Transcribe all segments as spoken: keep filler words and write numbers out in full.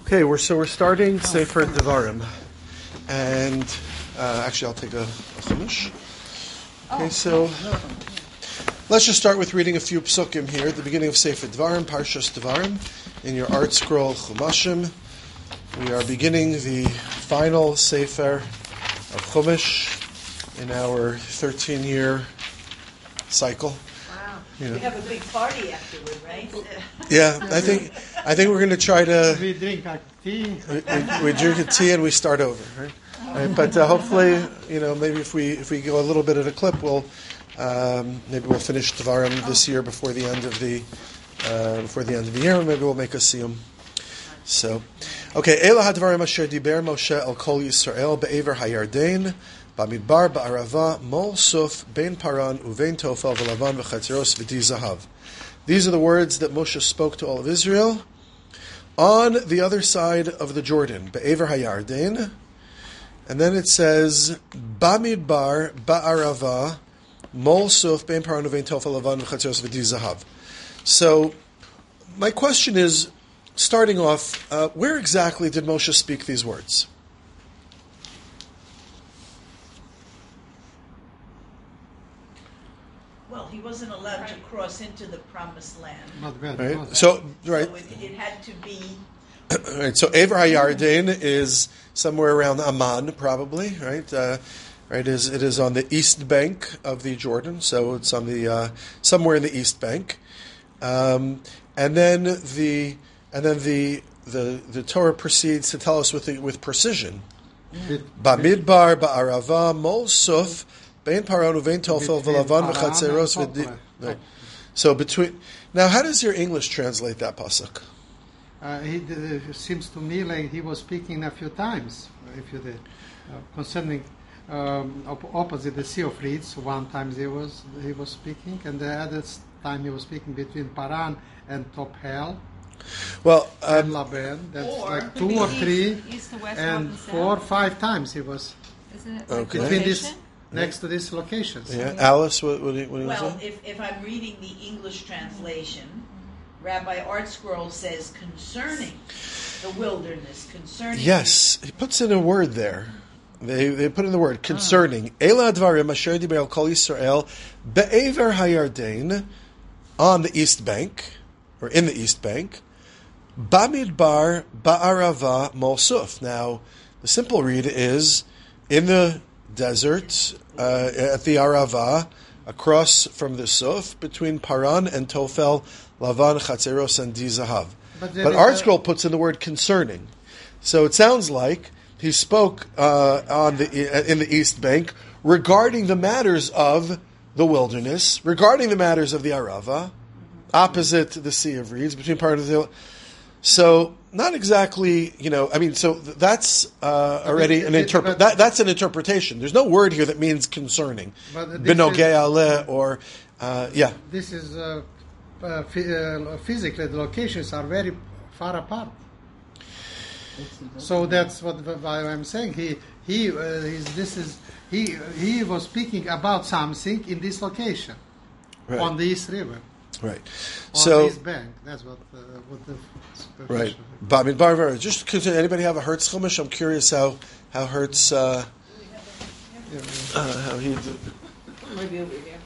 Okay, we're so we're starting Sefer Devarim, and uh, actually I'll take a, a chumash. Okay, so let's just start with reading a few psukim here at the beginning of Sefer Devarim, Parshas Devarim, in your art scroll Chumashim. We are beginning the final Sefer of Chumash in our thirteen-year cycle. You know. We have a big party afterward, right? Yeah, I think I think we're going to try to. We drink our tea. We, we, we drink a tea and we start over, right? right but uh, hopefully, you know, maybe if we if we go a little bit at a clip, we'll um, maybe we'll finish Devarim this year before the end of the uh, before the end of the year, and maybe we'll make a siyum. So, okay, Ela hadvarim asher diber Moshe el kol Yisrael be'ever hayarden. Bamidbar ba'arava mol suf ben paran uvein tofel v'lavan v'chatzeros v'di zahav. These are the words that Moshe spoke to all of Israel on the other side of the Jordan, be'ever hayarden, and then it says Bamidbar ba'arava mol suf ben paran uvein tofel v'lavan v'chatzeros v'di zahav. So, my question is, starting off, uh, where exactly did Moshe speak these words? Well, he wasn't allowed to cross into the promised land. Not bad. Right. Not So, right. So it, it had to be... right. So, Ever HaYarden is somewhere around Amman, probably, right? Uh, right. It is, it is on the east bank of the Jordan, so it's on the uh, somewhere in the east bank. Um, and then the and then the, the the Torah proceeds to tell us with the, with precision. Bamidbar ba'arava mol suf. So between now, how does your English translate that pasuk? Uh, he, uh, it seems to me like he was speaking a few times. If you did, uh, concerning um, op- opposite the Sea of Reeds, one time he was he was speaking, and the other time he was speaking between Paran and Tophel. Well, um, and Laban. That's or like two or three, east to west, and north to four, south. five times he was Isn't it Okay. between location? this. Next to these locations. yeah, Alice, what what, do you- what do you Well, say? if, if I'm reading the English translation, Rabbi Art Scroll says concerning the wilderness, concerning... Yes, he puts in a word there. They they put in the word concerning. Ela advarim asher diber el kol Yisrael be'ever hayarden, on the east bank, or in the east bank, Bamidbar ba'arava mol suf. Now, the simple read is, in the desert, uh, at the Arava, across from the Suf, between Paran and Tophel, Lavan, Chatzeros, and Di Zahav. But, But uh, Art Scroll puts in the word concerning. So it sounds like he spoke uh, on the in the East Bank regarding the matters of the wilderness, regarding the matters of the Arava, opposite the Sea of Reeds, between Paran and the... So, not exactly, you know, I mean, so that's uh, already an interpret. That, that's an interpretation. There's no word here that means concerning. Benogei aleh, or, uh, yeah. This is, uh, uh, uh, physically, the locations are very far apart. So that's what, what I'm saying. He, he, uh, he's, this is, he, he was speaking about something in this location, Right. on the East River. Right. On So, the East Bank. That's what, uh, what the... right. Bamid Barver. Just continue. Anybody have a Hertz Chumash? I'm curious how, how Hertz, uh, uh, how he did. Maybe over here.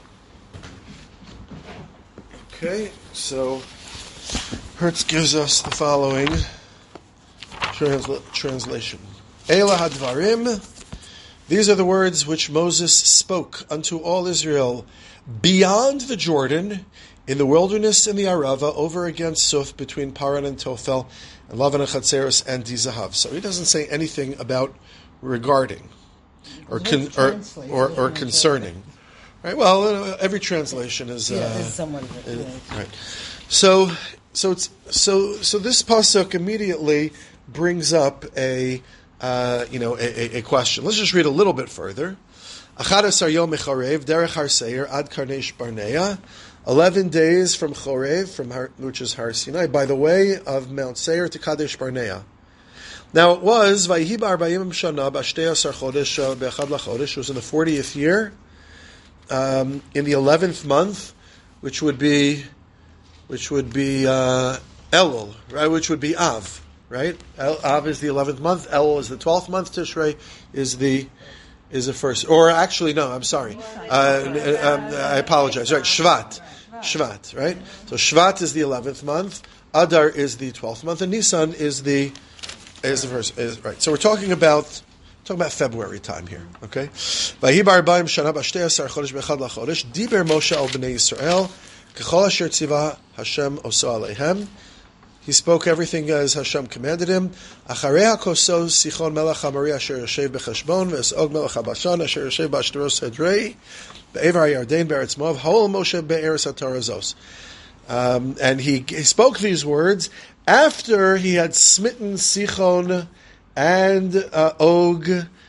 Okay, so Hertz gives us the following transla- translation. Ela hadvarim. These are the words which Moses spoke unto all Israel beyond the Jordan, in the wilderness in the Arava, over against Suf, between Paran and Tophel, and Lavan and Chatzeros and Di Zahav. So he doesn't say anything about regarding or con- or, or or concerning. Right. Well, uh, every translation is, uh, Yeah, there's someone that, is- yeah. right. So so it's so so this pasuk immediately brings up a uh, you know a, a, a question. Let's just read a little bit further. Achad asar yom mecharev derech har seir ad karnesh barnea. Eleven days from Chorev, from Har, which is Har Sinai, by the way of Mount Seir to Kadesh Barnea. Now it was Vayihi ba'arbayim shana b'ashtei asar chodesh be'echad lachodesh. It was in the fortieth year, um, in the eleventh month, which would be, which would be uh, Elul, right? Which would be Av. right? El, Av is the eleventh month. El is the twelfth month. Tishrei is the is the first. Or actually, no, I'm sorry. Uh, um, I apologize. Right, Shvat. Shvat, right? So Shvat is the eleventh month. Adar is the twelfth month. And Nisan is the is the first. Is, right. So we're talking about talking about February time here. Okay? Vayibar b'ayim shana b'shtei asar chodesh b'echad lachodesh diber Moshe al b'nei Yisrael k'chol asher tziva Hashem oso aleihem. He spoke everything as Hashem commanded him. Acharei hakoso sichon melech hamari asher yoshev b'cheshbon v'esog melech habashan asher yoshev b'ashtaros hedrei be'evar yarden be'eretz Moav hol Moshe be'eretz hatarazos. Um, and he, he spoke these words after he had smitten Sichon and uh, Og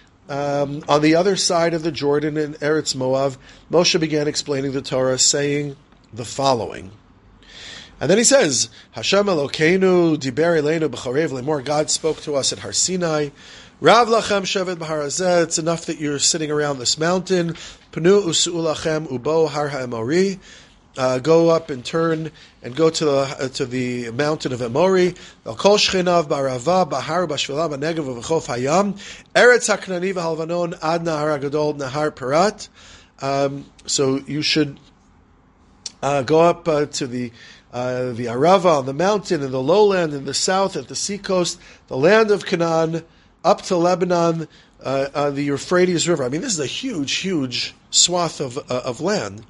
um, on the other side of the Jordan in Eretz Moav. Moshe began explaining the Torah, saying the following. And then he says, Hashem Elokeinu diber eleinu b'chorev lemor. God spoke to us at Har Sinai. Rav lachem shevet b'har hazeh. It's enough that you're sitting around this mountain. Penu usu'u lachem ubo har ha'emori. Uh, go up and turn and go to the uh, to the mountain of Emori. Al kol shchinav ba'arava b'har b'shvila b'negev v'chof hayam. Eretz haknani v'halvanon ad nahar hagadol nahar parat. Um, so you should uh, go up uh, to the Uh, the Arava on the mountain, in the lowland, in the south, at the seacoast, the land of Canaan, up to Lebanon, uh, uh, the Euphrates River. I mean, this is a huge, huge swath of uh, of land.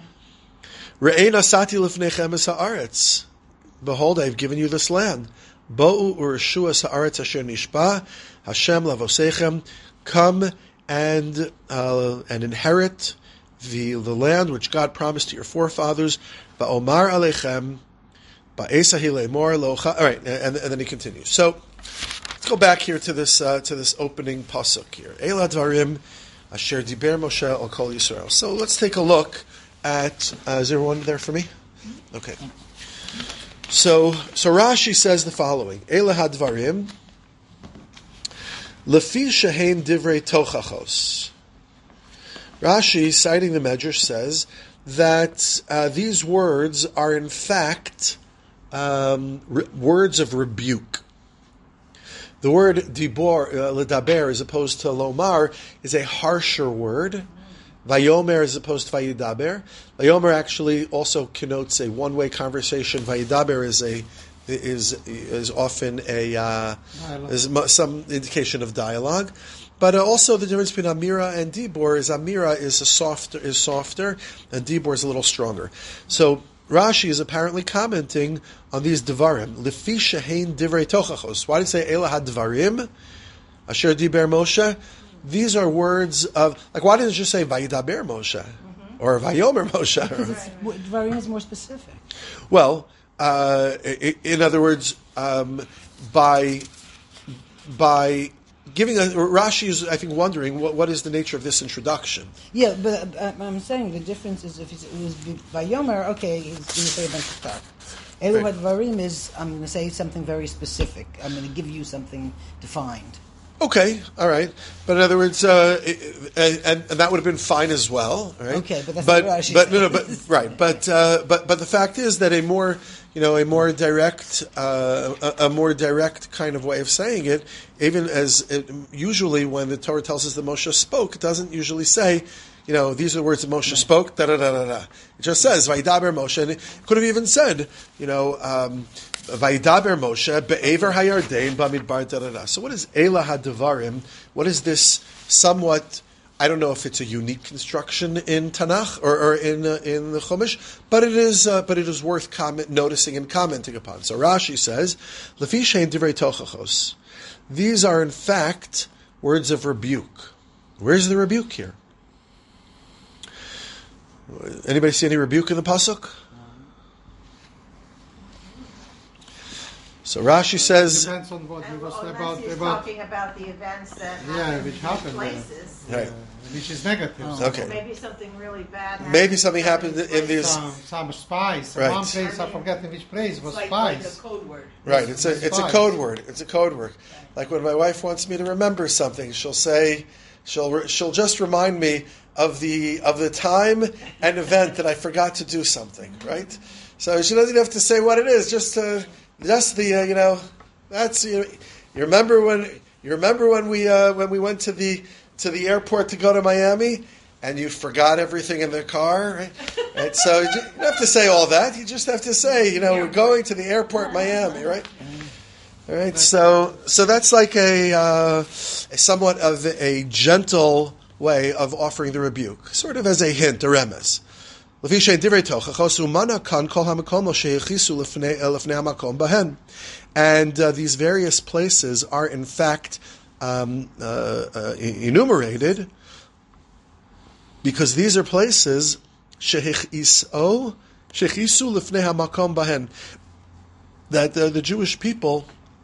Re'ei nasati lifnechem es haaretz. Behold, I have given you this land. Bo'u u'reshu es haaretz asher nishba, Hashem lavosechem. Come and uh, and inherit the the land which God promised to your forefathers. Ba'omar alechem, ba'esahi le'mor locha. All right, and, and then he continues. So let's go back here to this uh, to this opening pasuk here. Eila dvarim asher diber Moshe al kol Yisrael. So let's take a look at. Uh, is everyone there for me? Okay. So so Rashi says the following: Eila hadvarim lefi shehem divrei tochachos. Rashi, citing the Medrash, says that uh, these words are in fact um, re- words of rebuke. The word dibor, uh, ledaber, as opposed to lomar, is a harsher word. Vayomer as opposed to vayidaber. Vayomer actually also connotes a one-way conversation. Vayidaber is a is is often a uh, is some indication of dialogue. But uh, also the difference between Amira and Dibor is Amira is a softer is softer and Dibor is a little stronger. So Rashi is apparently commenting on these Devarim. Lefi shehein divrei tochachos. Why did it say Eila hadvarim asher diber Moshe? These are words of, like, why didn't it just say Vayidaber Moshe mm-hmm. or Vayomer Moshe? Because it's, Dvarim is more specific. Well, uh, in other words, um, by by giving a, Rashi is, I think, wondering what, what is the nature of this introduction. Yeah, but uh, I'm saying the difference is if it's, it was Vayomer, okay, he's going to say a bunch of stuff. Elu Hadvarim is, I'm going to say something very specific. I'm going to give you something defined. Okay, all right. But in other words, uh, and, and that would have been fine as well, right? Okay, but that's but, what Rashi but no, no, but right. But uh, but but the fact is that a more you know a more direct uh, a, a more direct kind of way of saying it, even as it, usually when the Torah tells us that Moshe spoke, it doesn't usually say, you know, these are the words that Moshe spoke. Da da da da da. It just says Vayidaber Moshe, and it could have even said, you know. Um, Vayidaber Moshe be'ever hayardein bamidbar da da da. So what is Eila hadvarim? What is this somewhat? I don't know if it's a unique construction in Tanakh or, or in uh, in the Chumash, but it is uh, but it is worth comment, noticing and commenting upon. So Rashi says, "Lefi shein divrei tochachos." These are in fact words of rebuke. Where's the rebuke here? Anybody see any rebuke in the pasuk? So Rashi says, depends on what he was well, about. he's about talking about the events that yeah, happened which in happened places. there, Right. uh, which is negative. Oh. So Okay. Maybe something really bad happened. Maybe something happened in these. Some, some spies. Right. One place, I I mean, forget in which place, was It's like, like a spies. code word. Right, it's a it's a Spies. code word. It's a code word. Like when my wife wants me to remember something, she'll say, she'll she'll just remind me of the of the time and event that I forgot to do something. Right, so she doesn't have to say what it is. Just uh, just the uh, you know That's you. You remember when you remember when we uh, when we went to the to the airport to go to Miami, and you forgot everything in the car, right? right? So you don't have to say all that. You just have to say, you know, we're going to the airport, Miami, right? All right. So so that's like a, uh, a somewhat of a gentle way of offering the rebuke, sort of as a hint, a remes. And uh, these various places are in fact um, uh, uh, enumerated because these are places shechisu lifnei hamakom bahen, that uh, the Jewish people,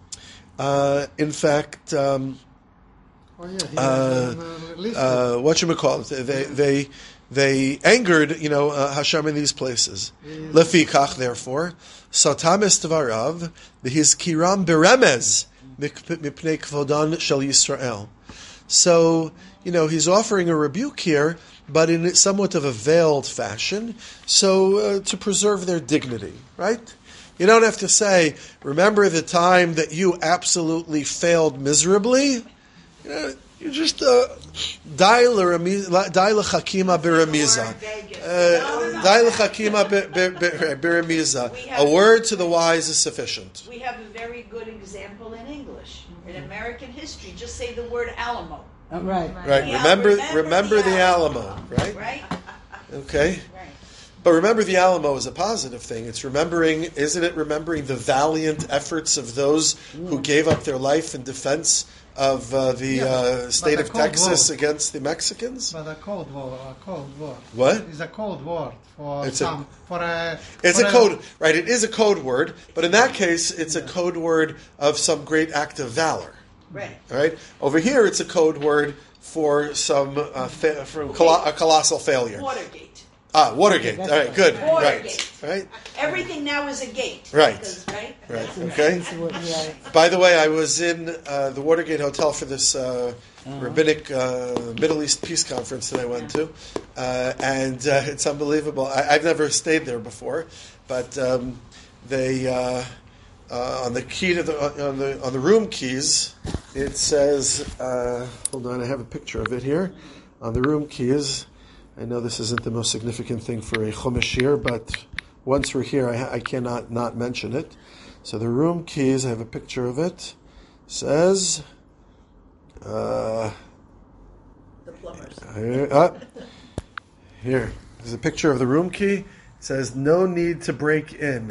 uh, in fact, um, Oh, yeah, he uh, has, uh, listed. uh, what you call it? They they they angered, you know, uh, Hashem in these places. Lefikach, therefore, Satamis Tvarav, his kiram beremez mipnei kvodan shel Yisrael. So, you know, he's offering a rebuke here, but in somewhat of a veiled fashion, so uh, to preserve their dignity, right? You don't have to say, remember the time that you absolutely failed miserably? You know, you just die l'chakima biramiza. Die l'chakima biramiza. A word to the wise is sufficient. We have a very good example in English. In American history, just say the word Alamo. Oh, right. Right. Yeah, Remember, remember remember the the Alamo. Alamo. Right. Right? Okay. Right. But remember the Alamo is a positive thing. It's remembering, isn't it remembering the valiant efforts of those who gave up their life in defense of uh, the Yeah, uh, state but of the Cold Texas War. against the Mexicans? But a cold war, a cold war. What? It's a cold war for It's a- some, for a. It's for a code, right? It is a code word, but in that case, it's a code word of some great act of valor. Right. All right. Over here, it's a code word for some uh, fa- for colo- a colossal failure. Watergate. Ah, Watergate. All right, good. Watergate. Right. Right. Everything now is a gate. Right. Because, right? Right. Okay. Yeah. By the way, I was in uh, the Watergate Hotel for this uh, rabbinic uh, Middle East peace conference that I went to, uh, and uh, it's unbelievable. I, I've never stayed there before, but um, they uh, uh, on the key to the on the on the room keys it says. Uh, hold on, I have a picture of it here. On the room keys, I know this isn't the most significant thing for a Chumash year, but once we're here, I, I cannot not mention it. So the room keys, I have a picture of it, says, uh, The plumbers. here, uh, here, there's a picture of the room key. It says, no need to break in.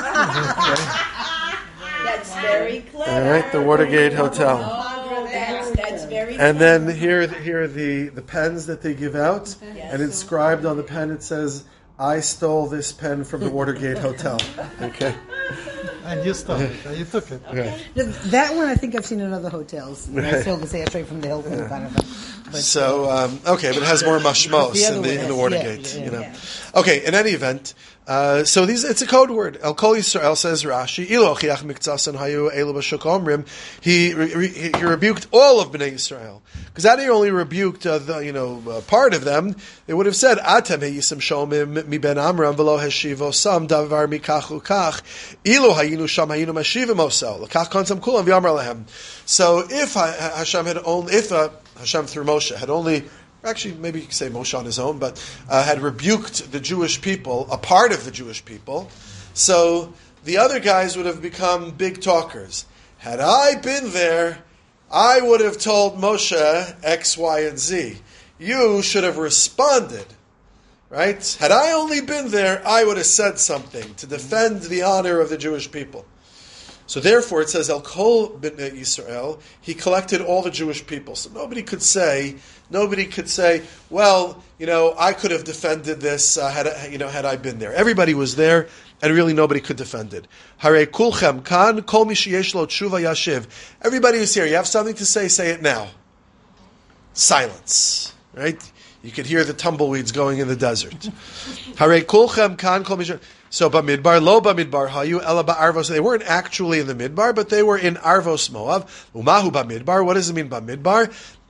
That's very clever. All right, the Watergate Hotel. Oh, that's, that's very And clever. then here, here are the, the pens that they give out, and inscribed on the pen it says, I stole this pen from the Watergate Hotel. Okay. And you stole it. And you took it. Right. That one I think I've seen in other hotels. And I still can say it straight from the Hilton kind of thing. But, So, um, okay, but it has more mashmos The other in the, one in the has- Watergate, yeah, yeah, you know. yeah. Okay, in any event, uh, so these it's a code word. El Kol Yisrael, says Rashi, Ilo chiach mikzasan hayu elu b'shuk omrim. He re- he he rebuked all of Bnei Yisrael. Because had he only rebuked uh, the you know uh, part of them, they would have said Atem heyisim shomim mi ben Amram v'lo heshivo sam davar mikach ukach Ilo hayinu sham hayinu mashivim osel lekach kontam kulam v'yamar lehem. So if Ha- Hashem had only if uh, Hashem through Moshe had only actually, maybe you could say Moshe on his own, but uh, had rebuked the Jewish people, a part of the Jewish people, so the other guys would have become big talkers. Had I been there, I would have told Moshe X, Y, and Z. You should have responded, right? Had I only been there, I would have said something to defend the honor of the Jewish people. So therefore, it says El Kol Bnei Yisrael. He collected all the Jewish people. So nobody could say, nobody could say, well, you know, I could have defended this uh, had I, you know had I been there. Everybody was there, and really nobody could defend it. Hare kulchem kan kol mi sheyesh lo tshuva yashiv. Everybody who's here, you have something to say, say it now. Silence, right? You could hear the tumbleweeds going in the desert. Hare kulchem kan kol mi sheyesh. So Bamidbar, lo Bamidbar hayu ela ba'arvos. They weren't actually in the Midbar, but they were in Arvos Moav. Umahu Bamidbar. What does it mean Bamidbar?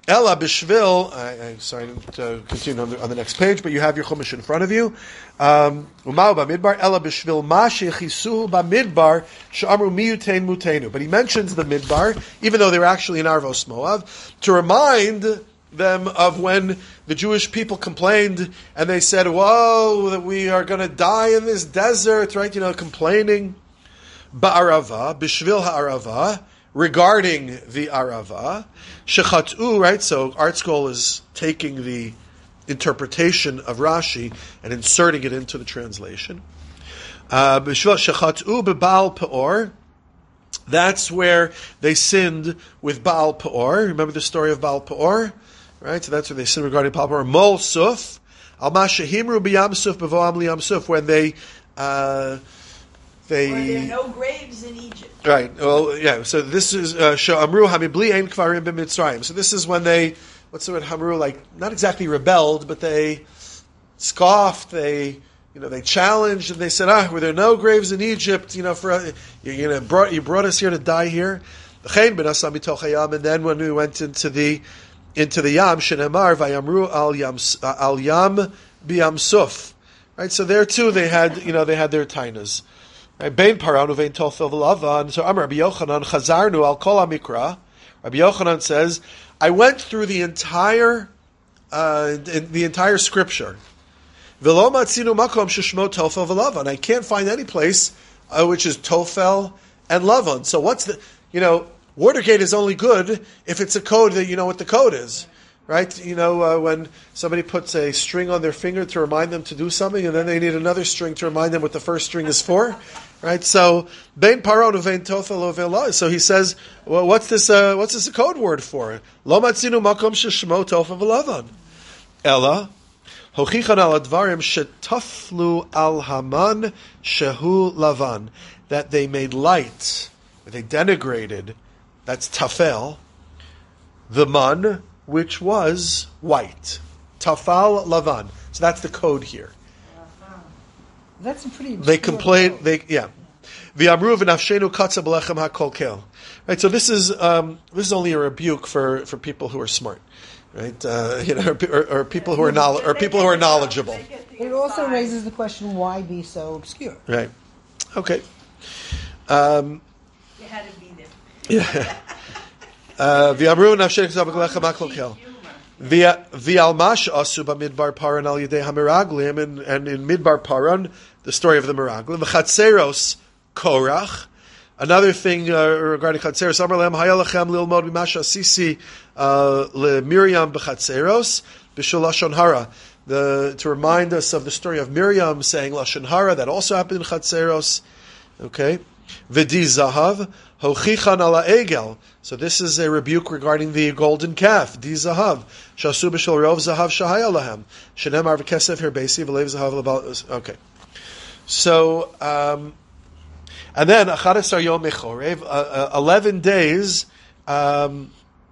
Ella b'shvil. I, I sorry, I didn't uh, continue on the, on the next page, but you have your chumash in front of you. Um, Umau b'midbar. Ella b'shvil ma shechisu b'midbar she'amru miyutein mutenu. But he mentions the midbar, even though they were actually in Arvos Moav, to remind them of when the Jewish people complained and they said, "Whoa, that we are going to die in this desert," right? You know, complaining. Ba'arava b'shvil ha'arava. Regarding the Arava, Shechatu, right? So Art Scroll is taking the interpretation of Rashi and inserting it into the translation. Uh, Shechatu beBaal Peor. That's where they sinned with Baal Peor. Remember the story of Baal Peor, right? So that's where they sinned regarding Baal Peor. Mol Suf, Al Mashahimru b'Yam Suf b'Voam liyam Suf, when they. Uh, They, Were there no graves in Egypt? Right. Well, yeah. So this is Amru Hamibli Ein Kvarim b'Mitzrayim. So this is when they, what's the word, Hamru, like not exactly rebelled, but they scoffed. They, you know, they challenged and they said, "Ah, were there no graves in Egypt? You know, for you, you know, brought you brought us here to die here." And then when we went into the into the Yam, Shenemar Vayamru Al Yam Al Yam B'Yam Suf. Right. So there too, they had, you know, they had their tainas. Bein paranu vein tothel v'lavan. So Amar Rabbi Yochanan chazarnu al kol hamikra. Rabbi Yochanan says, I went through the entire, uh, the entire scripture. V'lo matzinu makom sheshmo tothel v'lavan. I can't find any place uh, which is tophel and lavan. So what's the, you know, Watergate is only good if it's a code that you know what the code is. Right? You know, uh, when somebody puts a string on their finger to remind them to do something, and then they need another string to remind them what the first string is for. Right? So, Bein Paron Vein Tothel Vela. So he says, well, what's this, uh, what's this a code word for? Lo Matzinu Makom Sheshmo Tophel Velavan. Ella, Hochichan al Advarim Shetaflu al Haman Shehu Lavan. That they made light, they denigrated, that's Tafel, the man, which was white. Tafal Lavan. So that's the code here. That's a pretty. They complain. They yeah. V'amru v'nafshenu katza b'lechem hakol kel. Right. So this is um, this is only a rebuke for, for people who are smart, right? Uh, you know, or, or, or people who are knowl- or people who are knowledgeable. It also raises the question: why be so obscure? Right. Okay. Um, You had to be there. yeah. V'amru v'nafshenu katza b'lechem hakol kel. V'almash asu b'midbar paran al yedei hamiraglim, and and in midbar paran, the story of the miraglim. V'chatzeros korach. Another thing uh, regarding chatzeros, Amar lehem hayalachem lilmod b'masha sisi le Miriam b'chatzeros b'shul lashon hara. The to remind us of the story of Miriam saying lashon hara, that also happened in chatzeros. Okay. V'di zahav hochichan ala egel. So this is a rebuke regarding the golden calf. Di zahav shasu b'shel rov zahav shahaya lahem shenemar v'kesef herbesi v'lev zahav lebal. Okay. So um, and then achadasar yom mechorev, uh, eleven days. Um,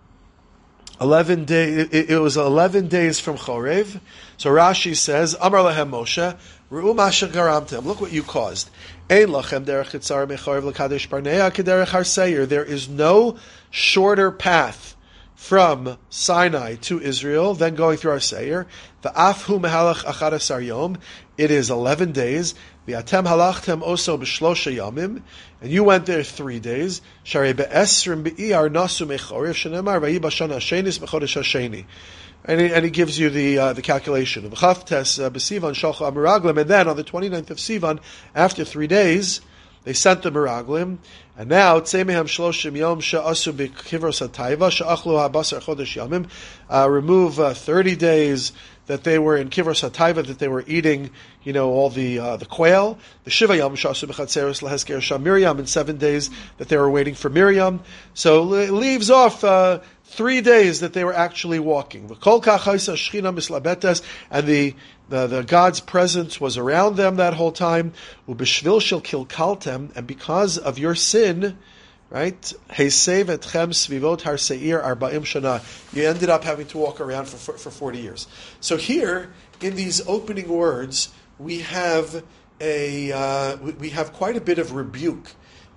eleven days. It, it was eleven days from Chorev. So Rashi says, Amar lahem Moshe, Ru'u masha garamtem. Look what you caused. Ein lachem derech chitzar mechorev l'kadesh barnea kederech har seir. There is no shorter path from Sinai to Israel than going through our seir. V'af hu mehalach achadasar yom. It is eleven days. V'atem halachtem oso b'shlosha yamim. And you went there three days. Sharei be'esrim be'iyar nasu mechorev shenemar v'yi b'shana shenis b'chodesh hasheni. And he, and he gives you the uh, the calculation. V'chaftes b'sivan shalcha amiraglim. And then on the twenty-ninth of Sivan, after three days, they sent the miraglim. And now, tzemehem shloshim yom she'asu b'kivros hatayva she'achlu ha'basar chodesh yamim. Uh, remove uh, thirty days that they were in Kivros HaTaiva, that they were eating, you know, all the uh, the quail. The Shiva Yom Shasu B'Chatzeros Lehesker Sham Miriam, in seven days that they were waiting for Miriam. So it leaves off uh, three days that they were actually walking. V'Kol Kachaysa Shchina Mislabetes, and the, the the God's presence was around them that whole time. U'Bishvil Shel Kilkaltem, and because of your sin, right? Heisev etchem svivot har seir arba'im shana. You ended up having to walk around for, for for forty years. So here, in these opening words, we have a uh, we, we have quite a bit of rebuke.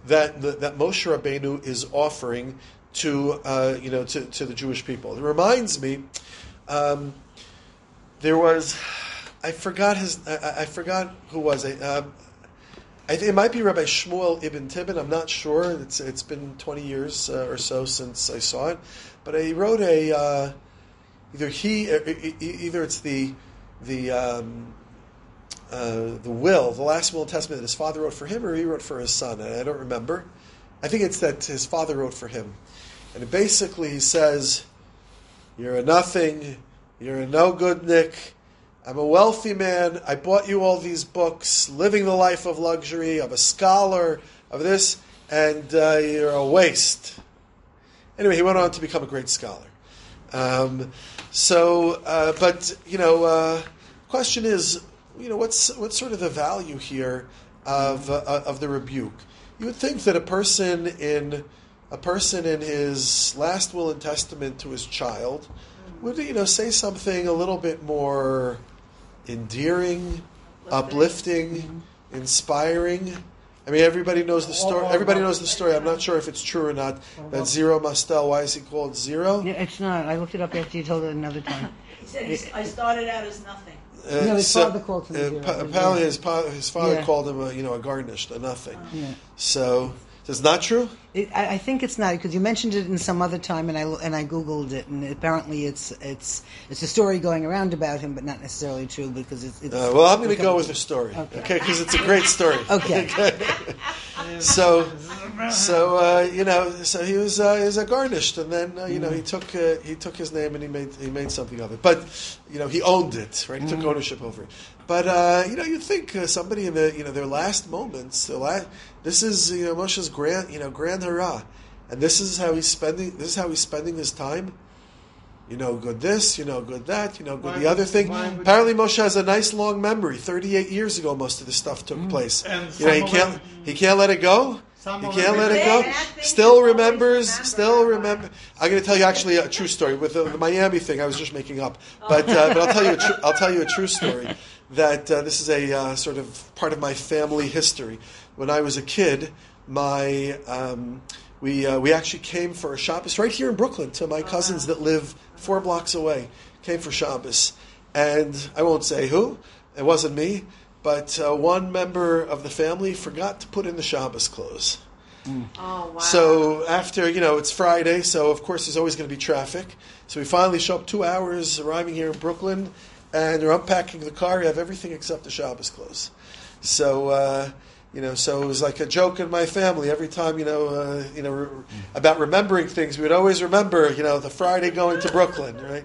that the, that Moshe Rabbeinu is offering to uh, you know to, to the Jewish people. It reminds me, um, there was, I forgot his, I, I forgot who was it. Um, I think it might be Rabbi Shmuel Ibn Tibbon. I'm not sure. It's it's been twenty years uh, or so since I saw it, but he wrote a uh, either he either it's the the um, uh, the will, the last will and testament that his father wrote for him, or he wrote for his son. I don't remember. I think it's that his father wrote for him, and it basically he says, "You're a nothing. You're a no good Nick. I'm a wealthy man. I bought you all these books, living the life of luxury. I'm a scholar of this, and uh, you're a waste." Anyway, he went on to become a great scholar. Um, so, uh, but you know, uh, question is, you know, what's what's sort of the value here of uh, of the rebuke? You would think that a person in a person in his last will and testament to his child would, you know, say something a little bit more endearing, uplifting, mm-hmm. inspiring. I mean, everybody knows the story. Everybody knows the story. I'm not sure if it's true or not. That Zero Mastel, why is he called Zero? Yeah, it's not. I looked it up after you told it another time. He said, he's, I started out as nothing. Uh, no, his so, father called him uh, Zero. pa- apparently, his, pa- his father Yeah. called him a, you know, a garnished, a nothing. Yeah. So, it's not true? It, I, I think it's not, because you mentioned it in some other time, and I and I googled it, and apparently it's it's it's a story going around about him, but not necessarily true, because it's. it's Uh, well, I'm going to go with the story, Okay. okay? Because it's a great story. Okay. so, so uh, you know, so he was uh, he was a garnished, and then uh, you know he took uh, he took his name and he made he made something of it. But you know he owned it, right? He took ownership over it. But uh, you know, you'd think uh, somebody in the you know their last moments, their last, this is you know Moshe's grand you know grand hurrah, and this is how he's spending this is how he's spending his time. You know, good this, you know, good that, you know, good Why the other would- thing. why would- Apparently, Moshe has a nice long memory. Thirty-eight years ago, most of this stuff took place. And You know, he some of can't them- he can't let it go. Some He of can't them- let it Bad go. things Still you always remembers. remember, Still Rabbi. remember. I'm going to tell you actually a true story with the, the Miami thing. I was just making up, but uh, but I'll tell you a tru- I'll tell you a true story. That uh, this is a uh, sort of part of my family history. When I was a kid, my um, we uh, we actually came for a Shabbos right here in Brooklyn to my cousins that live four blocks away. Came for Shabbos, and I won't say who. It wasn't me, but uh, one member of the family forgot to put in the Shabbos clothes. Oh, wow. So after, you know, it's Friday, so of course there's always going to be traffic. So we finally show up two hours arriving here in Brooklyn, and they're unpacking the car. We have everything except the Shabbos clothes. So, uh, you know, so it was like a joke in my family. Every time, you know, uh, you know, re- about remembering things, we would always remember, you know, the Friday going to Brooklyn, right?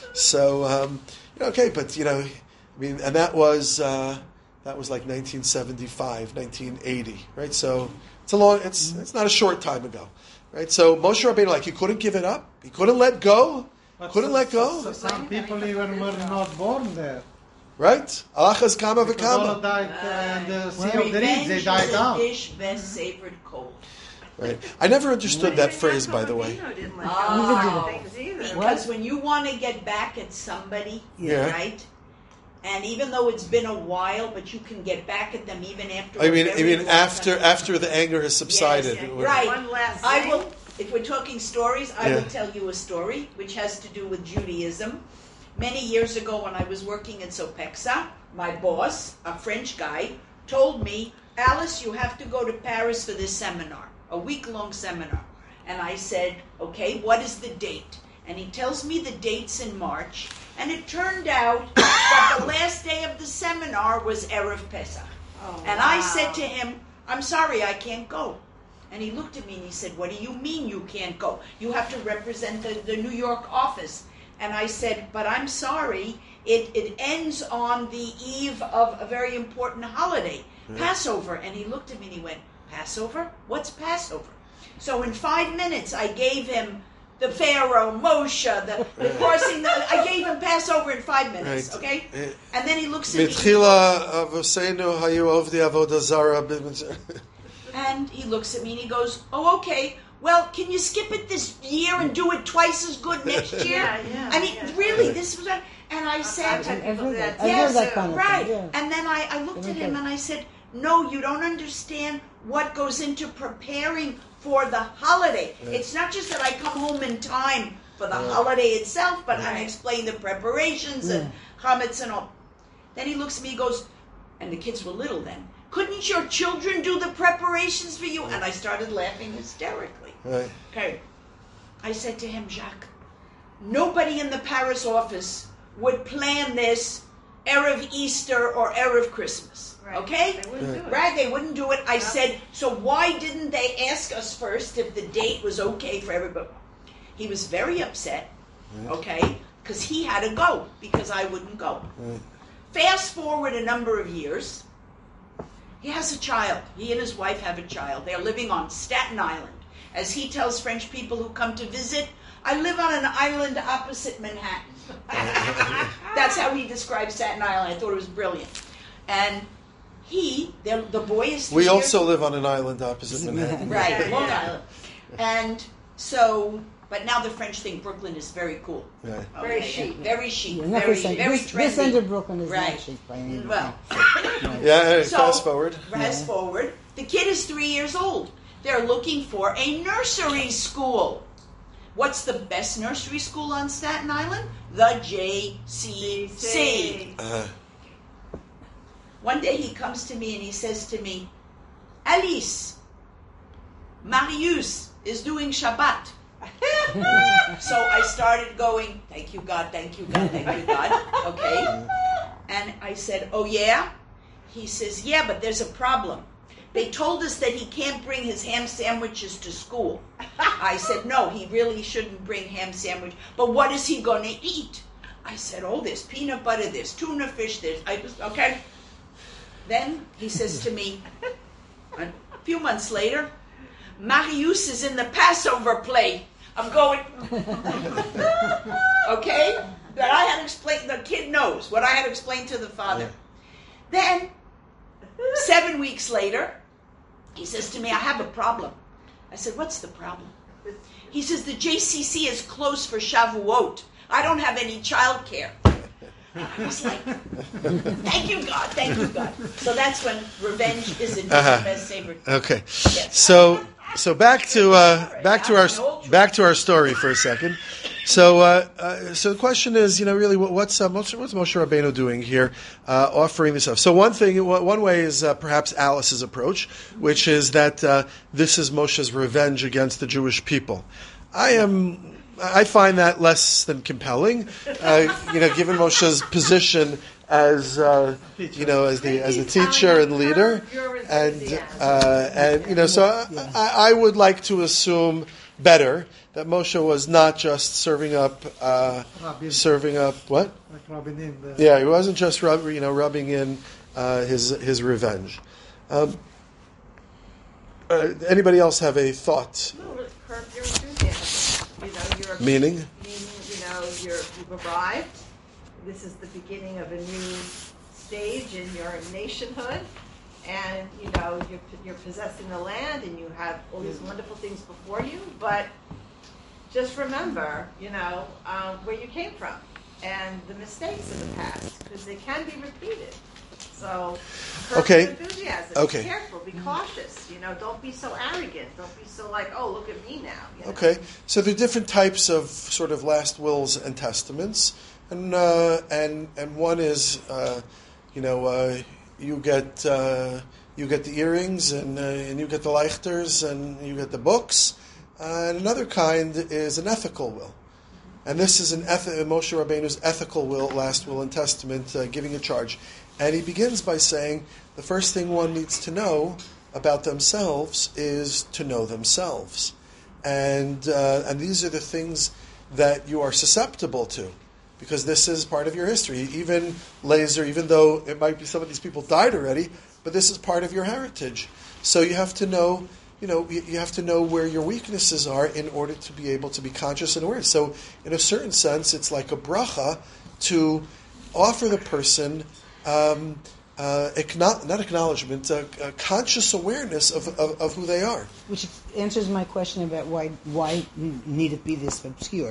So, um, you know, okay, but, you know, I mean, and that was, uh, that was like nineteen seventy-five, nineteen eighty, right? So it's a long, it's it's not a short time ago, right? So Moshe Rabbeinu, like, he couldn't give it up. He couldn't let go. But Couldn't so- let go. so some people even were not born there. Right? Alachas kama Because all v'kama. died uh, in the Sea of the Reeds. Revenge They is died a out. dish best savored cold. Right. I never understood that phrase, by the way. Didn't let Ah. go of things either. Because when you want to get back at somebody, Yeah. right? And even though it's been a while, but you can get back at them even after. I a mean, I very mean, long after time. after the anger has subsided. Yes, It yeah, would- right. One last I thing. will. If we're talking stories, I Yeah. will tell you a story which has to do with Judaism. Many years ago, when I was working at Sopexa, my boss, a French guy, told me, "Alice, you have to go to Paris for this seminar, a week-long seminar." And I said, "Okay, what is the date?" And he tells me the dates in March, and it turned out that the last day of the seminar was Erev Pesach. Oh, And I wow. said to him, "I'm sorry, I can't go." And he looked at me and he said, "What do you mean you can't go? You have to represent the, the New York office." And I said, "But I'm sorry, it, it ends on the eve of a very important holiday, Passover." And he looked at me and he went, "Passover? What's Passover?" So in five minutes, I gave him the Pharaoh, Moshe, the, the crossing. The, I gave him Passover in five minutes, Right. okay? Eh, And then he looks at me. Mitchila avoseinu hayu ovdi avodah zara b'mitzvah. And he looks at me and he goes, "Oh, okay. Well, can you skip it this year and do it twice as good next year?" Yeah, yeah, I mean, yeah. really, this was. A, and I said, I've had I've heard that. that. I've "Yes, heard that kind of right." thing. Yeah. And then I, I looked at Okay. him and I said, no, you don't understand what goes into preparing for the holiday. Right. It's not just that I come home in time for the Right. holiday itself, but I'm Right. explaining the preparations and chametz and all. Then he looks at me and goes, and the kids were little then, couldn't your children do the preparations for you? And I started laughing hysterically. Right. Okay. I said to him, Jacques, nobody in the Paris office would plan this Erev Easter or Erev Christmas. Right. Okay? They wouldn't do it. Right, they wouldn't do it. I said, so why didn't they ask us first if the date was okay for everybody? He was very upset, okay, because he had to go, because I wouldn't go. Right. Fast forward a number of years, he has a child. He and his wife have a child. They're living on Staten Island. As he tells French people who come to visit, I live on an island opposite Manhattan. That's how he describes Staten Island. I thought it was brilliant. And he, the, the boy is three We years- also live on an island opposite Manhattan. Right, Yeah, Long yeah. Island. And so, but now the French think Brooklyn is very cool. Right. Very Okay, chic. Very chic. Yeah, not very, the same. very this, trendy. this end of Brooklyn is Right. not chic by any means. Well, Yeah, So- fast forward. fast forward, the kid is three years old. They're looking for a nursery school. What's the best nursery school on Staten Island? The J C C. Uh, One day he comes to me and he says to me, Alice, Marius is doing Shabbat. So I started going, thank you God, thank you God, thank you God. Okay. And I said, oh yeah? He says, yeah, but there's a problem. They told us that he can't bring his ham sandwiches to school. I said, no, he really shouldn't bring ham sandwich. But what is he going to eat? I said, oh, there's peanut butter, there's tuna fish, there's... I was, okay. Then he says to me, a few months later, Marius is in the Passover play. I'm going, okay? But I had to explain, the kid knows what I had to explain to the father. Then, seven weeks later, he says to me, I have a problem. I said, what's the problem? He says, the J C C is closed for Shavuot. I don't have any childcare. I was like, thank you, God, thank you, God. So that's when revenge is a Uh-huh. best saver. Okay. Yes. So so back to uh, back to our back to our story for a second. So uh, uh, so the question is, you know, really, what, what's uh, what's what's Moshe Rabbeinu doing here, uh, offering this stuff? So one thing, one way is uh, perhaps Alice's approach, which is that uh, this is Moshe's revenge against the Jewish people. I am. I find that less than compelling, uh, you know, given Moshe's position as uh, you know, as the as the teacher and leader, and uh, and you know, so I, I would like to assume better that Moshe was not just serving up uh, serving up what? Like rubbing in the, Yeah, he wasn't just rub, you know rubbing in uh, his his revenge. Um, uh, anybody else have a thought? No, it's curb your enthusiasm. You know, you're Meaning? meaning, you know, you're you've arrived. This is the beginning of a new stage in your nationhood, and you know you're you're possessing the land, and you have all these wonderful things before you. But just remember, you know, um, where you came from and the mistakes of the past, because they can be repeated. So, curb Okay. your enthusiasm. Okay. Be careful. Be cautious. You know, don't be so arrogant. Don't be so like, oh, look at me now. You know? Okay, so there are different types of sort of last wills and testaments, and uh, and and one is, uh, you know, uh, you get uh, you get the earrings, and uh, and you get the leichters, and you get the books, uh, and another kind is an ethical will, and this is an eth- Moshe Rabbeinu's ethical will, last will and testament, uh, giving a charge, and he begins by saying the first thing one needs to know about themselves is to know themselves. And uh, and these are the things that you are susceptible to, because this is part of your history. Even Laser, even though it might be some of these people died already, but this is part of your heritage. So you have to know, you know, you, you have to know where your weaknesses are in order to be able to be conscious and aware. So in a certain sense, it's like a bracha to offer the person um, uh, acknow- not acknowledgement, uh, uh, conscious awareness of, of, of who they are. Which answers my question about why why need it be this obscure.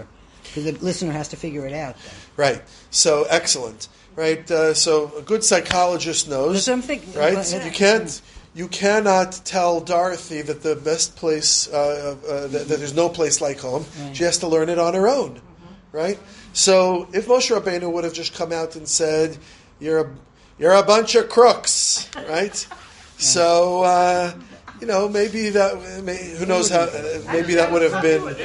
Because the listener has to figure it out then. Right. So excellent. Right. Uh, so a good psychologist knows. That's what I'm thinking. Right. Yeah. You can't. You cannot tell Dorothy that the best place, uh, uh, that, that there's no place like home. Right. She has to learn it on her own. Mm-hmm. Right. So if Moshe Rabbeinu would have just come out and said, "You're a, you're a bunch of crooks," right? So. Uh, You know, maybe that. May, who knows how? Uh, maybe that would have been right.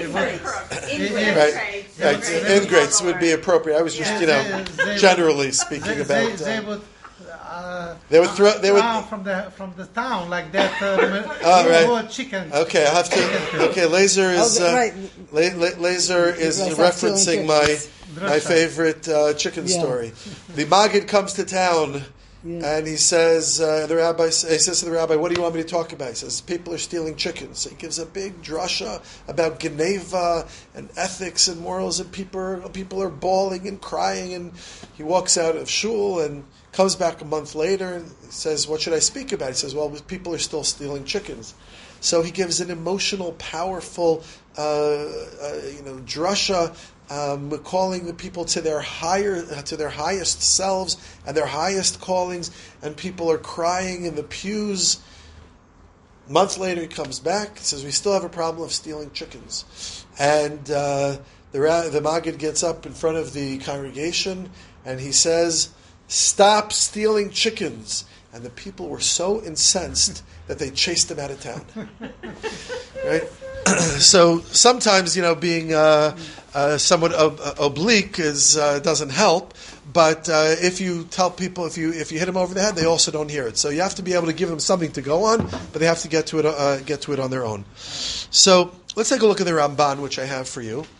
Right, ingrates would be appropriate. I was just, you know, generally speaking They, about. they, Uh, they would. Uh, They would throw- they would- uh, from the from the town like that. Uh, Oh, right. more chicken. okay, I have to. Okay, Laser is Oh, uh, right. La- La- Laser is Right, stop referencing stealing my chickens. my favorite uh, chicken Yeah. story. The Maggid comes to town. Yeah. And he says, uh, the rabbi, he says to the rabbi, "What do you want me to talk about?" He says, "People are stealing chickens." So he gives a big drasha about Geneva and ethics and morals, and people are, people are bawling and crying. And he walks out of shul and comes back a month later and says, "What should I speak about?" He says, "Well, people are still stealing chickens." So he gives an emotional, powerful, uh, uh, you know, drasha. Um, calling the people to their higher, uh, to their highest selves and their highest callings, and people are crying in the pews. A month later, he comes back and says, "We still have a problem of stealing chickens." And uh, the ra- the Maggid gets up in front of the congregation and he says, "Stop stealing chickens." And the people were so incensed that they chased him out of town. Right? So sometimes, you know, being uh, uh, somewhat ob- oblique is uh, doesn't help. But uh, if you tell people, if you if you hit them over the head, they also don't hear it. So you have to be able to give them something to go on, but they have to get to it uh, get to it on their own. So let's take a look at the Ramban, which I have for you.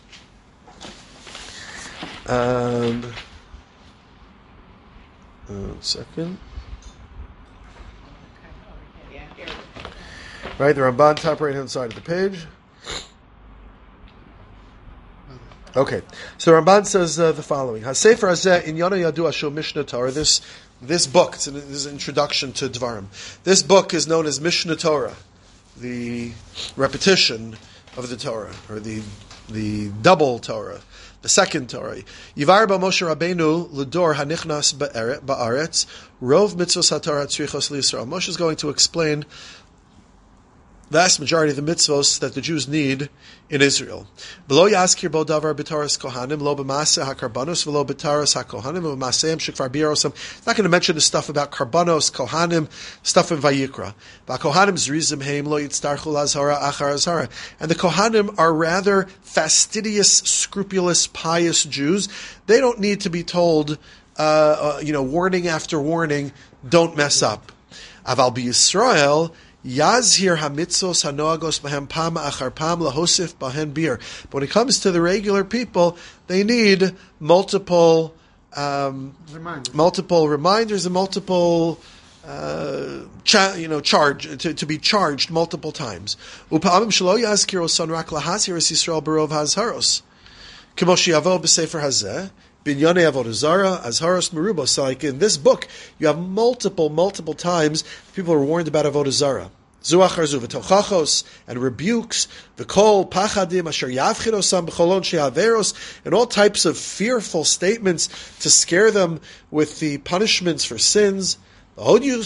Um, one second. Right, the Ramban, top right-hand side of the page. Okay, so the Ramban says uh, the following: HaSefer Hazeh in Yana Yadu Ashu Mishnah Torah. This this book, it's an, this is an introduction to Dvarim. This book is known as Mishnah Torah, the repetition of the Torah, or the the double Torah, the second Torah. Yivar ba Moshe Rabbeinu l'dor hanichnas ba'aretz rov mitzvos haTorah tzrichos liYisrael. Moshe is going to explain vast majority of the mitzvos that the Jews need in Israel. Below yaskir bo davar b'taras kohanim lo b'maseh hakarbanos v'lo b'taras hakohanim v'maseim shekvar birosam. It's not going to mention the stuff about karbanos, kohanim, stuff in Vayikra. V'kohanim zrizim heim lo yitztarchu lazhara achar azhara. And the kohanim are rather fastidious, scrupulous, pious Jews. They don't need to be told, uh, uh, you know, warning after warning, don't mess up. Aval b'Yisrael Yazhir hamitzos hanoagos bahem pam achar pam lahosif bahen bir. But when it comes to the regular people, they need multiple, um, Reminders. multiple reminders and multiple, uh, cha- you know, charge to, to be charged multiple times. Upa'amim shelo yazkir osan rak lahazir es Yisrael barov hazharos. Kemo sheyavo b'sefer hazeh. Binyane Avodah Zarah, Azharos Merubos. So like in this book, you have multiple, multiple times people are warned about Avodah Zarah. Zuach Arzu v'tochachos, and rebukes, v'kol pachadim asher yavchidosam b'cholon she'averos, and all types of fearful statements to scare them with the punishments for sins. And then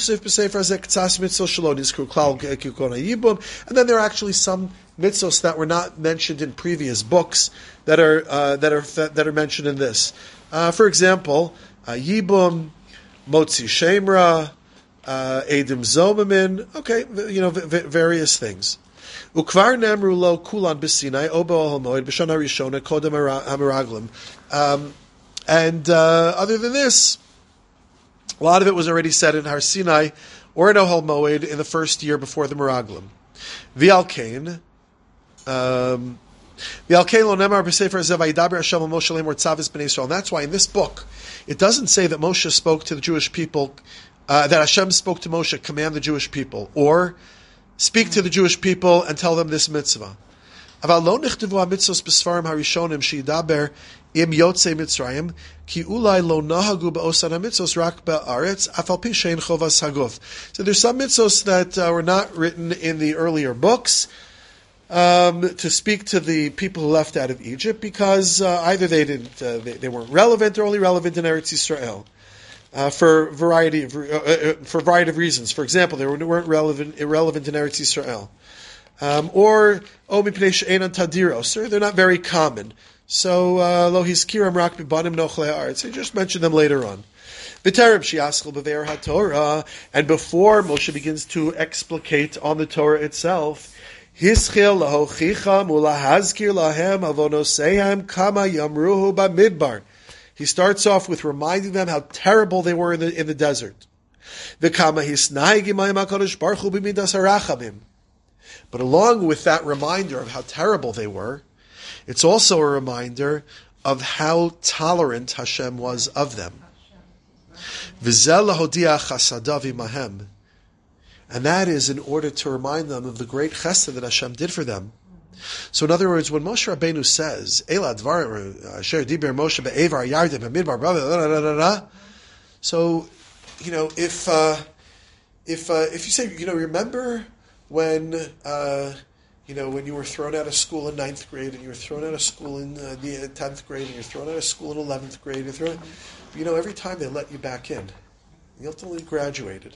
there are actually some mitzvos that were not mentioned in previous books that are uh, that are that are mentioned in this. Uh, for example, uh, Yibum, Motzi Shemra, uh, Edim Zomamin. Okay, you know, v- various things. Ukvar nemru lo kulan b'Sinai obo hamoed b'shana rishona kodem hameraglim. And uh, other than this, a lot of it was already said in Har Sinai or in Ohel Moed in the first year before the Meraglim. V'alkein, um, v'alkein lo nemar b'sefer zeh vayidaber Hashem al Moshe lemor tzavis b'nei Yisrael. And that's why in this book, it doesn't say that Moshe spoke to the Jewish people, uh, that Hashem spoke to Moshe, command the Jewish people, or speak to the Jewish people and tell them this mitzvah. Aval lo nichtavu ha-mitzvos b'sfarim harishonim sheyidaber im yotzei Mitzrayim ki ulai lo nahagu ba'osan ha-mitzvos rak ba'aretz afal pi shein chovas haguf. So there's some mitzvos that uh, were not written in the earlier books, um, to speak to the people who left out of Egypt because uh, either they didn't, uh, they, they weren't relevant or only relevant in Eretz Yisrael. Uh, for variety of uh, uh, for a variety of reasons. For example, they weren't relevant irrelevant in Eretz Yisrael, um, or oh mipnei she'enan tadiros, or they're not very common. So lo hiskiram rak bibanim nochlei haaretz. So just mention them later on. V'terem she'aschel b've'er haTorah, and before Moshe begins to explicate on the Torah itself, hischil lahochicham ulahazkir lahem avonosehem kama yamruhu b'midbar. He starts off with reminding them how terrible they were in the in the desert. But along with that reminder of how terrible they were, it's also a reminder of how tolerant Hashem was of them. And that is in order to remind them of the great chesed that Hashem did for them. So in other words, when Moshe Rabbeinu says, Ela dvar asher diber Moshe be'evar yardim b'midbar, blah, blah, blah, blah, blah, so, you know, if uh, if uh, if you say, you know, remember when uh, you know when you were thrown out of school in ninth grade, and you were thrown out of school in uh, the tenth grade, and you're thrown out of school in eleventh grade, you're thrown, you know, every time they let you back in, you ultimately graduated.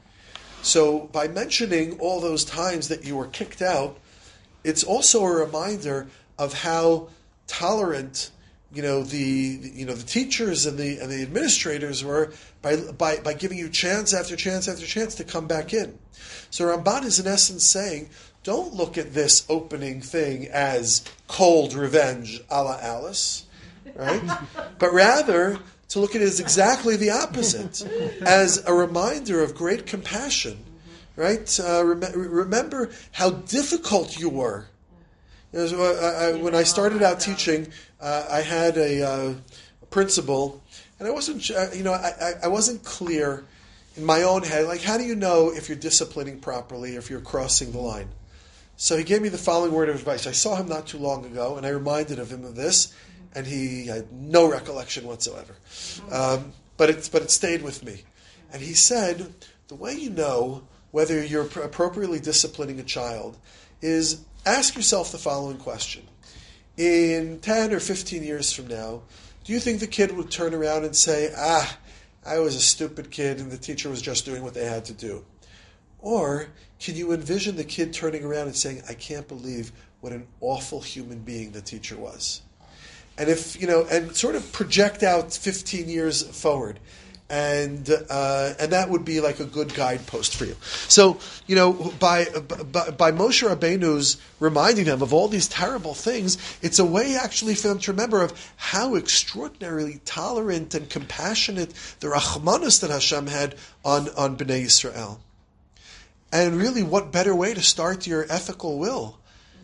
So by mentioning all those times that you were kicked out, it's also a reminder of how tolerant, you know, the, the you know the teachers and the and the administrators were by by by giving you chance after chance after chance to come back in. So Ramban is in essence saying, don't look at this opening thing as cold revenge a la Alice, right? But rather to look at it as exactly the opposite, as a reminder of great compassion. Right? Uh, rem- remember how difficult you were. You know, so I, I, when I started out teaching, uh, I had a, uh, a principal, and I wasn't, uh, you know, I, I wasn't clear in my own head. Like, how do you know if you're disciplining properly, if you're crossing the line? So he gave me the following word of advice. I saw him not too long ago, and I reminded of him of this, and he had no recollection whatsoever. Um, but it, but it stayed with me. And he said, the way you know whether you're appropriately disciplining a child is ask yourself the following question. In ten or fifteen years from now, do you think the kid would turn around and say, ah, I was a stupid kid and the teacher was just doing what they had to do? Or can you envision the kid turning around and saying, I can't believe what an awful human being the teacher was? And if, you know, and sort of project out fifteen years forward. And uh, and that would be like a good guidepost for you. So, you know, by, by by Moshe Rabbeinu's reminding them of all these terrible things, it's a way actually for them to remember of how extraordinarily tolerant and compassionate the Rachmanus that Hashem had on, on Bnei Yisrael. And really, what better way to start your ethical will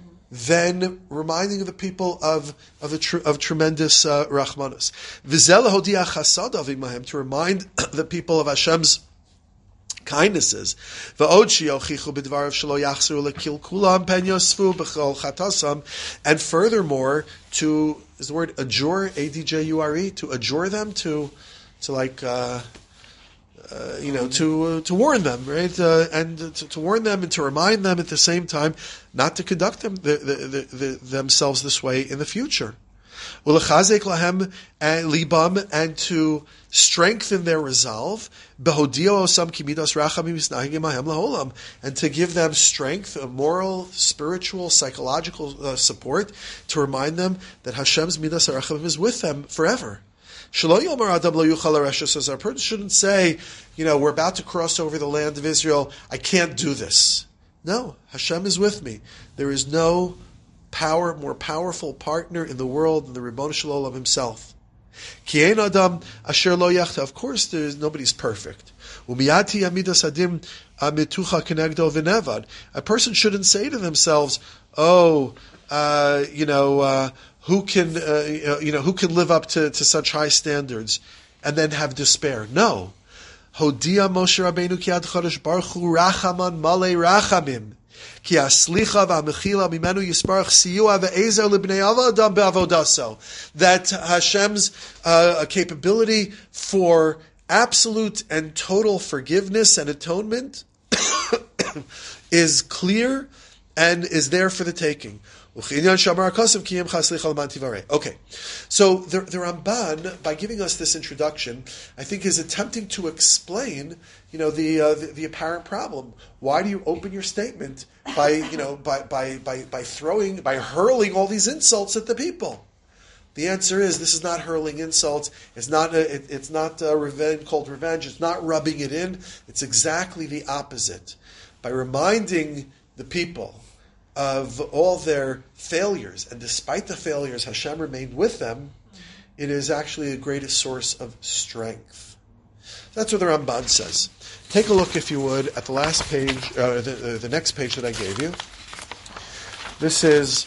than reminding the people of of, the tr- of tremendous uh, rachmanus. V'zel hodiach chasad avimahim, to remind the people of Hashem's kindnesses. V'od sheyochichu b'dvarav shelo yachzeru lekil kulam pen yosfu b'chol chatasam, and furthermore to is the word adjure, A D J U R E, to adjure them, to to like. Uh, Uh, you know, to uh, to warn them, right, uh, and to, to warn them and to remind them at the same time not to conduct them the, the, the, the, themselves this way in the future. Ulechazek lahem libam, and to strengthen their resolve. Behodio osam kimidas rachamim isnahim mahem laholam, and to give them strength, a moral, spiritual, psychological uh, support to remind them that Hashem's midas rachamim is with them forever. A person shouldn't say, you know, we're about to cross over the land of Israel, I can't do this. No, Hashem is with me. There is no power, more powerful partner in the world than the Ribbon Shalom himself. Of course, there's nobody's perfect. A person shouldn't say to themselves, oh, uh, you know, uh, who can, uh, you know, who can live up to, to such high standards, and then have despair? No. Hodia Moshe Rabbeinu ki ad chodesh baruch hu rachaman malei rachamim, ki aslicha v'amechila mimenu yisparach siyua ve'ezer libnei avadam be'avodaso. That Hashem's uh, capability for absolute and total forgiveness and atonement is clear and is there for the taking. Okay, so the, the Ramban, by giving us this introduction, I think is attempting to explain, you know, the, uh, the the apparent problem. Why do you open your statement by, you know, by by by by throwing, by hurling all these insults at the people? The answer is this is not hurling insults. It's not a, it, it's not a revenge called revenge. It's not rubbing it in. It's exactly the opposite. By reminding the people of all their failures, and despite the failures, Hashem remained with them, it is actually a greatest source of strength. That's what the Ramban says. Take a look, if you would, at the last page, uh, the, uh, the next page that I gave you. This is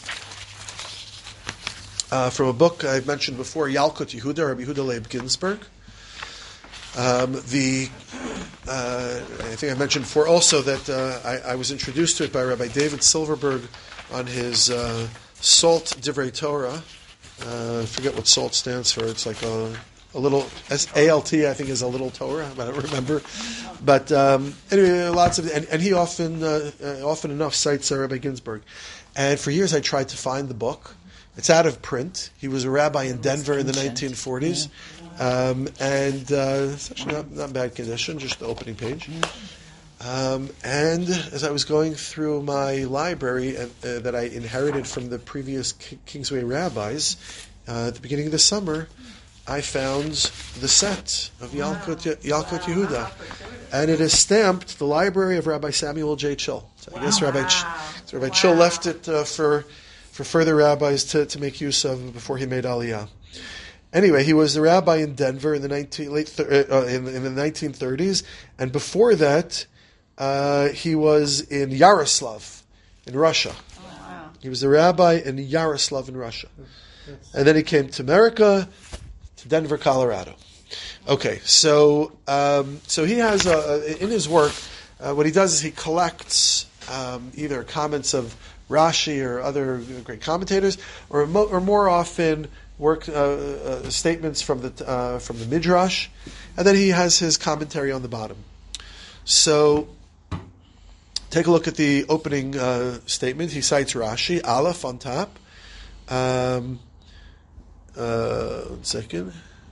uh, from a book I've mentioned before, Yalkut Yehuda, Rabbi Yehuda Leib Ginsburg. Um, the uh, I think I mentioned before also that uh, I, I was introduced to it by Rabbi David Silverberg on his uh, Salt Divrei Torah. Uh, I forget what SALT stands for. It's like a, a little A L T. I think is a little Torah. I don't remember. But um, anyway, lots of and, and he often uh, uh, often enough cites uh, Rabbi Ginsburg. And for years I tried to find the book. It's out of print. He was a rabbi in Denver in the nineteen forties. Um, and uh, it's actually not, not bad condition, just the opening page. Um, and as I was going through my library uh, uh, that I inherited from the previous K- Kingsway rabbis, uh, at the beginning of the summer, I found the set of Yalkut, Yalkut Yehuda. And it is stamped the library of Rabbi Samuel J. Chill. So I guess Rabbi, Ch- so Rabbi wow. Chill left it uh, for for further rabbis to, to make use of before he made Aliyah. Anyway, he was a rabbi in Denver in the nineteen late th- uh, in, in the nineteen thirties, and before that, uh, he was in Yaroslav, in Russia. Oh, wow. He was a rabbi in Yaroslav in Russia, and then he came to America, to Denver, Colorado. Okay, so um, so he has a, in his work, uh, what he does is he collects um, either comments of Rashi or other great commentators, or mo- or more often. Work uh, uh, statements from the uh, from the Midrash, and then he has his commentary on the bottom. So, take a look at the opening uh, statement. He cites Rashi, Aleph on top. Um, uh, one second.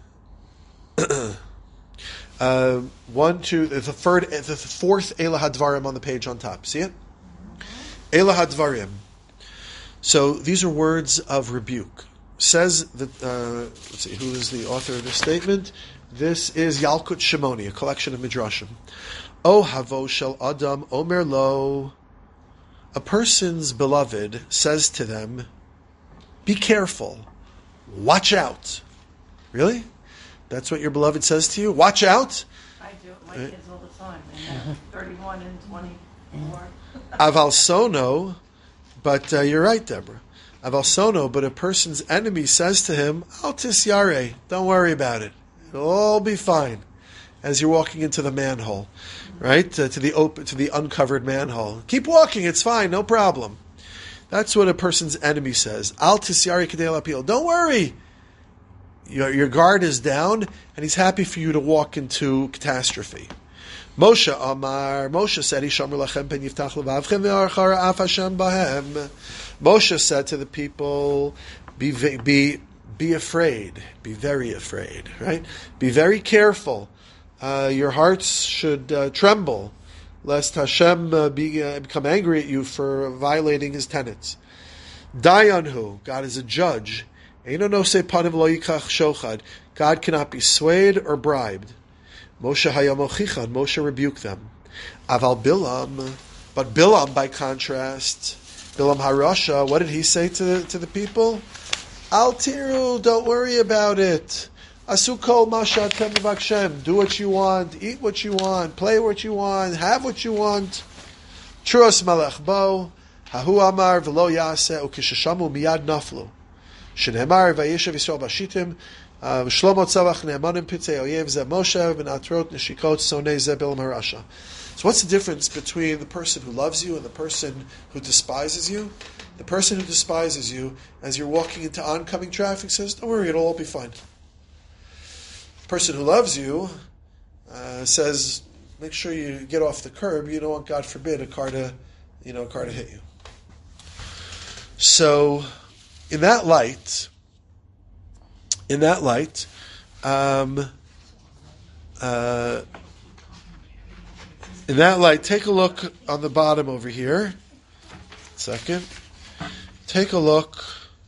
uh, one, two, the third, the fourth Elah Hadvarim on the page on top. See it? Elah Hadvarim. So these are words of rebuke. Says that, uh, let's see, who is the author of this statement? This is Yalkut Shimoni, a collection of Midrashim. O havo shel adam omer lo, a person's beloved says to them, be careful, watch out. Really? That's what your beloved says to you? Watch out? I do it with my kids all the time. They have thirty-one and twenty-four. Aval sono, but uh, you're right, Deborah. Aval sono, but a person's enemy says to him, Al tisyare, don't worry about it. It'll all be fine. As you're walking into the manhole, right? Uh, to the open, to the uncovered manhole. Keep walking, it's fine, no problem. That's what a person's enemy says. Al tisyare kadei lapil. Don't worry. Your, your guard is down, and he's happy for you to walk into catastrophe. Moshe Amar, Moshe said, Yishamar lachem pen yiftach levavchem ve'archar af Hashem bahem. Moshe said to the people, be, be, be afraid, be very afraid, right? Be very careful. Uh, your hearts should uh, tremble, lest Hashem uh, be, uh, become angry at you for violating his tenets. Dayanhu, God is a judge. Eino nosei panim lo yikach shochad. God cannot be swayed or bribed. Moshe hayamochichan, Moshe rebuked them. Aval Bilam, but Bilam, by contrast, Bilam Harasha, what did he say to the, to the people? Al tiru, don't worry about it. Asu kol mashatem mevakshem, do what you want, eat what you want, play what you want, have what you want. Truas malach bo, hahu amar v'lo yaseh ukishashamu miyad naflu. Shenemar vayishav Yisrael bashitim. Shlomo tzavach ne'emanim pitzei oyev ze Moshe v'natrot neshikot sonei ze Bilam Harasha. So what's the difference between the person who loves you and the person who despises you? The person who despises you, as you're walking into oncoming traffic, says, don't worry, it'll all be fine. The person who loves you uh, says, make sure you get off the curb. You don't want, God forbid, a car to, you know, a car to hit you. So, in that light, in that light, um, uh, in that light, take a look on the bottom over here. Second, take a look.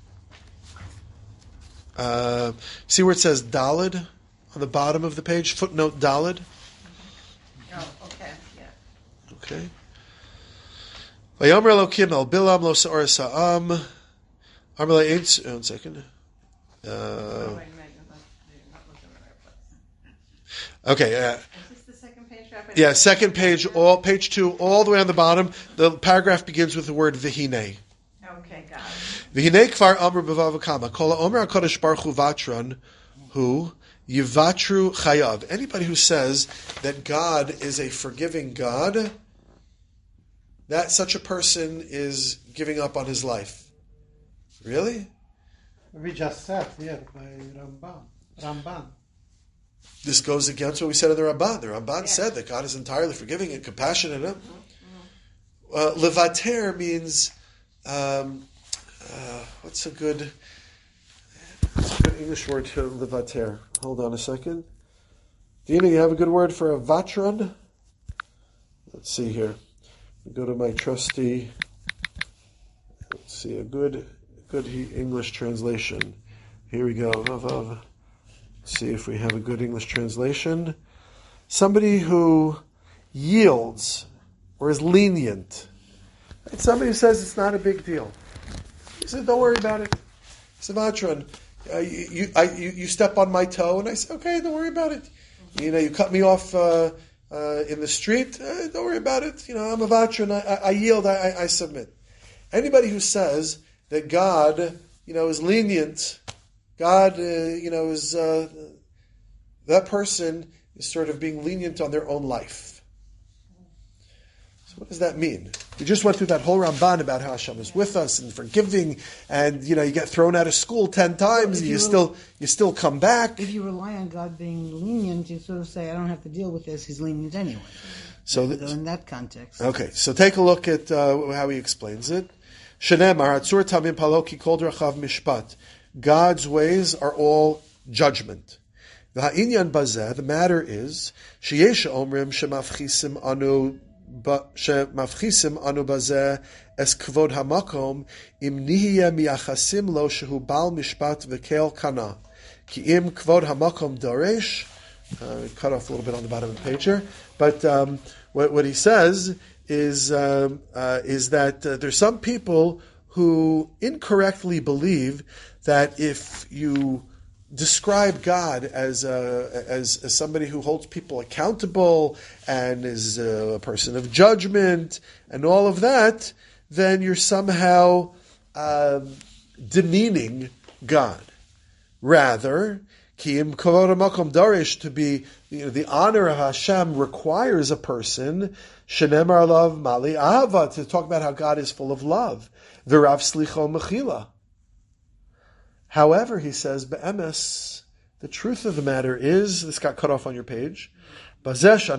Uh, see where it says Dalid on the bottom of the page? Footnote Dalid. Oh, okay, yeah. Okay. Vayomer Elokim el Bilam lo sa'or sa'am. Amar le'ein. One second. Uh, okay. Uh, Is this the second page? Rabbi? yeah, second page, all page two, all the way on the bottom. The paragraph begins with the word v'hinei. Okay, got it. V'hinei kvar amr b'vav kama. Kol ha'omer HaKadosh Baruch Hu vatran hu yivatru chayav. Anybody who says that God is a forgiving God, that such a person is giving up on his life. Really? We just said here by Ramban. Ramban. This goes against what we said in the Ramban. The Ramban Yeah. said that God is entirely forgiving and compassionate. Mm-hmm. Uh, levater means, um, uh, what's a good, what's a good English word to levater? Hold on a second. Dina, you have a good word for a vatran? Let's see here. Go to my trusty, let's see, a good good English translation. Here we go. Let's see if we have a good English translation. Somebody who yields or is lenient. Right? Somebody who says it's not a big deal. He said, don't worry about it. Savatran, uh, you, you, I, you, you step on my toe, and I say, okay, don't worry about it. You know, you cut me off uh, uh, in the street, uh, don't worry about it. You know, I'm a vatran, I, I, I yield, I, I, I submit. Anybody who says that God, you know, is lenient, God, uh, you know, is uh, that person is sort of being lenient on their own life. So what does that mean? We just went through that whole Ramban about how Hashem is with us and forgiving, and you know, you get thrown out of school ten times, and you, you still you still come back. If you rely on God being lenient, you sort of say, "I don't have to deal with this. He's lenient anyway." So, so in that context, okay. So take a look at uh, how he explains it. Shenemar Hatzur Tamim Paloki Kol Drachav Mishpat. God's ways are all judgment. V'ha'inyan bazeh, the matter is, sheyesh omrim shemafchisim anu shemafchisim anu bazeh es kvod hamakom im nihiyeh miachasim lo shehu bal mishpat v'kel kana ki im kvod hamakom doresh. Uh, cut off a little bit on the bottom of the page here, but um, what, what he says is um, uh, is that uh, there's some people who incorrectly believe that if you describe God as a, as, as somebody who holds people accountable and is a person of judgment and all of that, then you're somehow um, demeaning God. Rather, Kiyim Kavod Makom Darish, to be, you know, the honor of Hashem requires a person Shenemar Love Mali Ahava, to talk about how God is full of love. V'Rav Slicho Mechila. However, he says, Be'emes, the truth of the matter is, this got cut off on your page, he's writing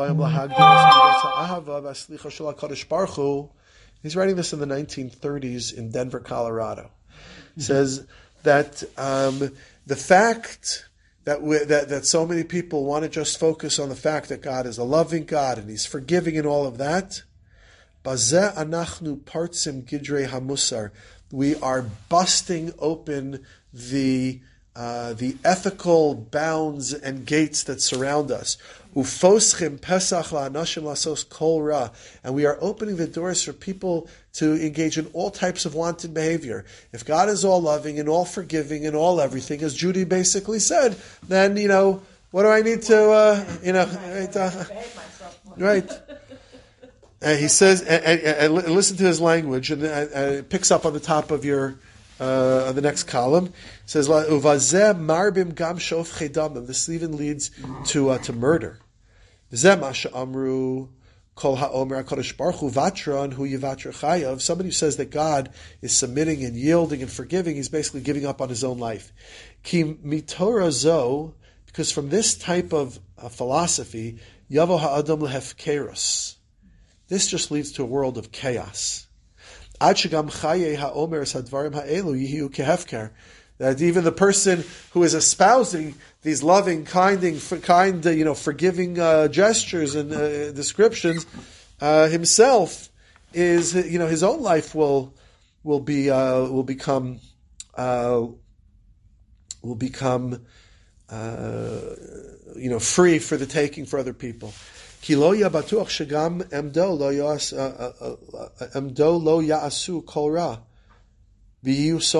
this in the nineteen thirties in Denver, Colorado. He says that um, the fact that, we, that that so many people want to just focus on the fact that God is a loving God and He's forgiving and all of that, Bazeh anachnu partzim gidrei hamusar. We are busting open the uh, the ethical bounds and gates that surround us. Ufoschim pesach la'anashim lasos kol ra, and we are opening the doors for people to engage in all types of wanton behavior. If God is all loving and all forgiving and all everything, as Judy basically said, then you know what do I need to uh, you know right? Uh, right. And he says, and, and, and listen to his language, and, and it picks up on the top of your, uh, on the next column. It says, "Uvazeh marbim gam shof chedamim." This even leads to uh, to murder. V'zeh masha amru kol haomer hakadosh baruch hu vatran hu yivatra chayav. Somebody who says that God is submitting and yielding and forgiving, he's basically giving up on his own life. Ki mitorah zo, because from this type of uh, philosophy, yavo ha'adam lehefkerus. This just leads to a world of chaos. Ad shegam chaye ha'omer sadvarim ha'elu yihiu kehefker. That even the person who is espousing these loving, kinding, kind, uh, you know, forgiving uh, gestures and uh, descriptions, uh, himself is, you know, his own life will will be uh, will become uh, will become uh, you know free for the taking for other people. Ki lo yabatuach shegam emdo lo yas emdo lo yaasu kol ra. Because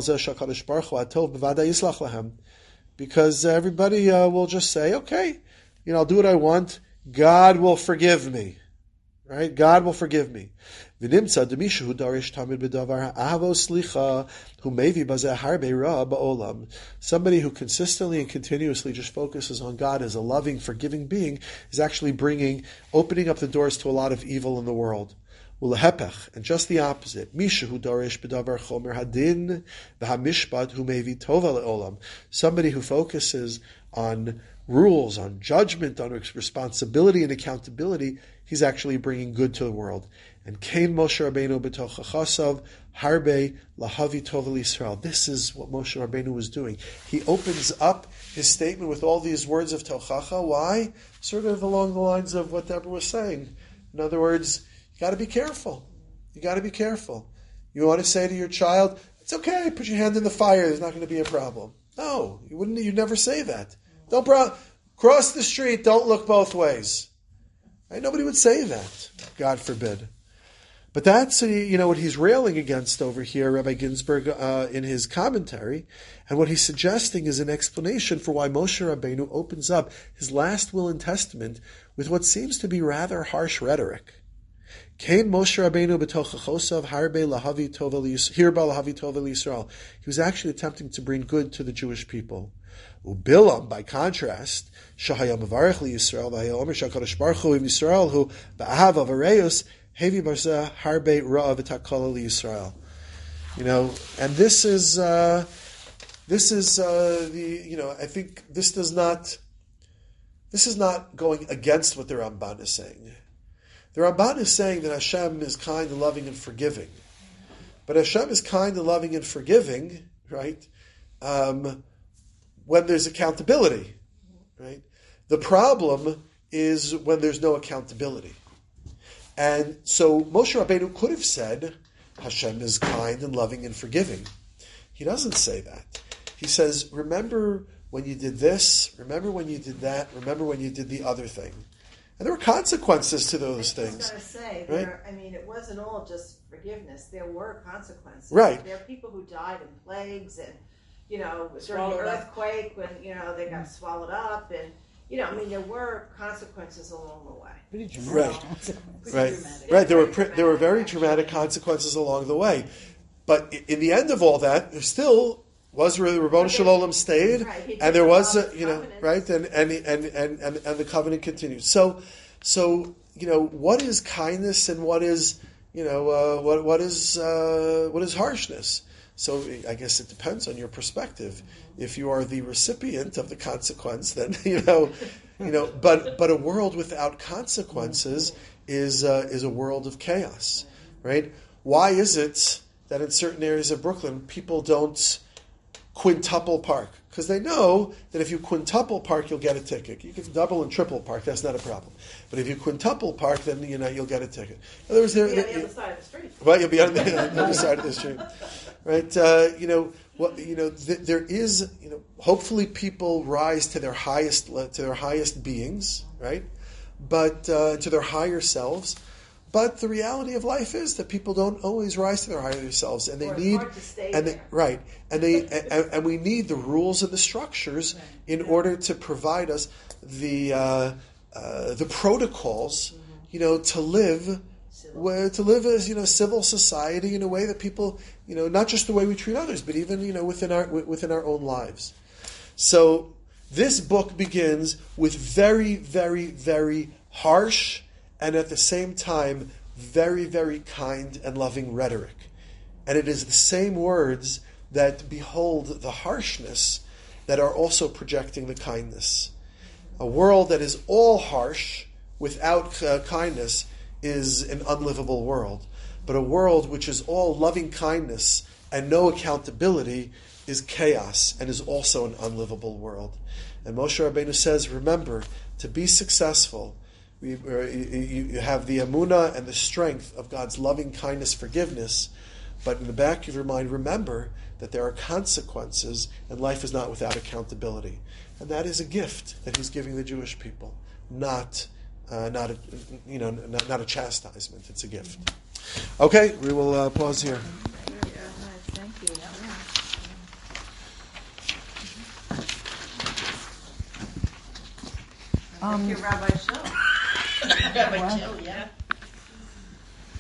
everybody uh, will just say, okay, you know, I'll do what I want. God will forgive me. Right? God will forgive me. Somebody who consistently and continuously just focuses on God as a loving, forgiving being is actually bringing, opening up the doors to a lot of evil in the world. And just the opposite. Somebody who focuses on rules, on judgment, on responsibility and accountability, he's actually bringing good to the world. And Kain Moshe Rabbeinu b'toch chasav harbe lahavi tovel Yisrael. This is what Moshe Rabbeinu was doing. He opens up his statement with all these words of tochacha. Why? Sort of along the lines of what Deborah was saying. In other words, you got to be careful. You got to be careful. You want to say to your child, "It's okay. Put your hand in the fire. There's not going to be a problem." No, you wouldn't. You'd never say that. Don't bro- cross the street. Don't look both ways. Right? Nobody would say that. God forbid. But that's, you know, what he's railing against over here, Rabbi Ginsburg, uh, in his commentary. And what he's suggesting is an explanation for why Moshe Rabbeinu opens up his last will and testament with what seems to be rather harsh rhetoric. Kain Moshe Rabbeinu b'tochachosav harbe lahavi tovel hirba lahavi tovel Yisrael. He was actually attempting to bring good to the Jewish people. Ubilam, by contrast, shahayam avarech li Yisrael v'hayomer shakadosh baruch hu im Yisrael hu ba'ahav avareus hevi barza harbe ra'av v'takala li Yisrael. You know, and this is uh, this is uh, the you know I think this does not this is not going against what the Ramban is saying. The Ramban is saying that Hashem is kind and loving and forgiving. But Hashem is kind and loving and forgiving, right, um, when there's accountability, right? The problem is when there's no accountability. And so Moshe Rabbeinu could have said, Hashem is kind and loving and forgiving. He doesn't say that. He says, remember when you did this, remember when you did that, remember when you did the other thing. And there were consequences to those I was things. going to say, right? there, I mean, it wasn't all just forgiveness. There were consequences. Right. There are people who died in plagues and, you know, during the Swallowed up. earthquake when, you know, they got swallowed up. And, you know, I mean, there were consequences along the way. Pretty dramatic Right. consequences. Right, dramatic. right. There were Very pr- there were very dramatic, dramatic actually. consequences along the way, but i- in the end of all that, there still was where the Rabbanu Okay. Shalom stayed, Right, he did and there was, all a, his you know, covenants. right, and and, and and and and the covenant continued. So, so you know, what is kindness and what is, you know, uh, what what is uh, what is harshness? So I guess it depends on your perspective. If you are the recipient of the consequence, then you know, you know. But but a world without consequences is uh, is a world of chaos, right? Why is it that in certain areas of Brooklyn people don't quintuple park? Because they know that if you quintuple park, you'll get a ticket. You can double and triple park; that's not a problem. But if you quintuple park, then you know you'll get a ticket. In other words, there, Be on there- the other side of the street. Right, you'll be on the, on the other side of the street, right? Uh, you know, what you know, th- there is, you know, hopefully people rise to their highest to their highest beings, right? But uh, to their higher selves. But the reality of life is that people don't always rise to their higher selves, and they Or it's need, hard to stay and they, there. right, and they and, and we need the rules and the structures in order to provide us the uh, uh, the protocols, you know, to live. Where, to live as, you know, civil society in a way that people, you know, not just the way we treat others, but even, you know, within our within our own lives. So this book begins with very, very, very harsh and at the same time very, very kind and loving rhetoric. And it is the same words that behold the harshness that are also projecting the kindness. A world that is all harsh without uh, kindness is an unlivable world. But a world which is all loving kindness and no accountability is chaos and is also an unlivable world. And Moshe Rabbeinu says, remember, to be successful, we, uh, you, you have the emunah and the strength of God's loving kindness, forgiveness, but in the back of your mind, remember that there are consequences and life is not without accountability. And that is a gift that he's giving the Jewish people, not uh, not a, you know not, not a chastisement. It's a gift. Okay, we will uh, pause here. Thank you. Um, Thank you, Rabbi Shul. Yeah, but chill, yeah.